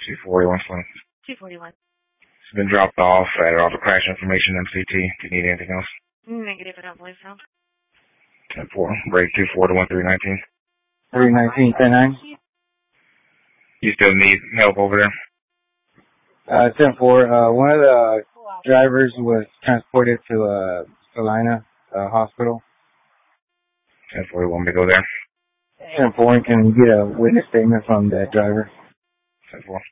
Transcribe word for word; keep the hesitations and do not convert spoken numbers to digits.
two forty-one Slim. two forty-one. It's been dropped off. Added all the crash information M C T. Do you need anything else? Negative, I don't believe so. ten four. Break two four to one three nineteen. three nineteen, ten nine. You still need help over there? Uh, ten four. Uh, one of the drivers was transported to uh, Salina uh, Hospital. ten four, you want me to go there? ten four, can you get a witness statement from that driver? ten four.